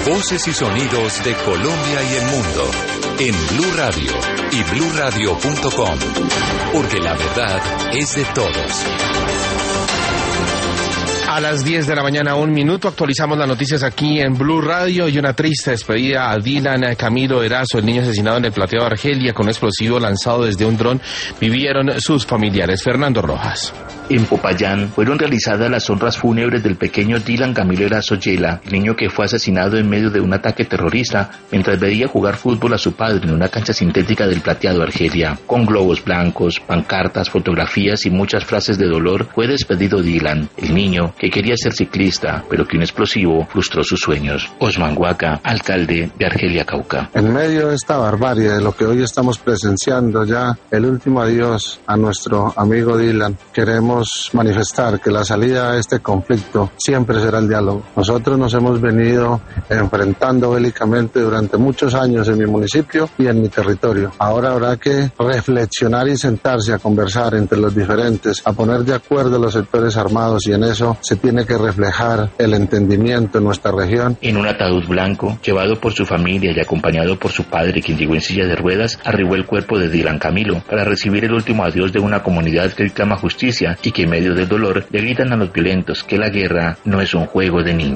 Voces y sonidos de Colombia y el mundo en Blue Radio y bluradio.com, porque la verdad es de todos. A las 10 de la mañana, 1 minuto, actualizamos las noticias aquí en Blue Radio y una triste despedida a Dylan Camilo Erazo, el niño asesinado en el Plateado de Argelia con un explosivo lanzado desde un dron, vivieron sus familiares. Fernando Rojas. En Popayán fueron realizadas las honras fúnebres del pequeño Dylan Camilo Erazo Yela, el niño que fue asesinado en medio de un ataque terrorista mientras veía jugar fútbol a su padre en una cancha sintética del Plateado de Argelia. Con globos blancos, pancartas, fotografías y muchas frases de dolor, fue despedido Dylan, el niño que quería ser ciclista, pero que un explosivo frustró sus sueños. Osman Huaca, alcalde de Argelia, Cauca. En medio de esta barbarie de lo que hoy estamos presenciando, ya el último adiós a nuestro amigo Dylan, queremos manifestar que la salida a este conflicto siempre será el diálogo. Nosotros nos hemos venido enfrentando bélicamente durante muchos años en mi municipio y en mi territorio. Ahora habrá que reflexionar y sentarse a conversar entre los diferentes, a poner de acuerdo los sectores armados, y en eso se tiene que reflejar el entendimiento en nuestra región. En un ataúd blanco, llevado por su familia y acompañado por su padre, quien llegó en silla de ruedas, arribó el cuerpo de Dylan Camilo para recibir el último adiós de una comunidad que clama justicia y que en medio del dolor le gritan a los violentos que la guerra no es un juego de niños.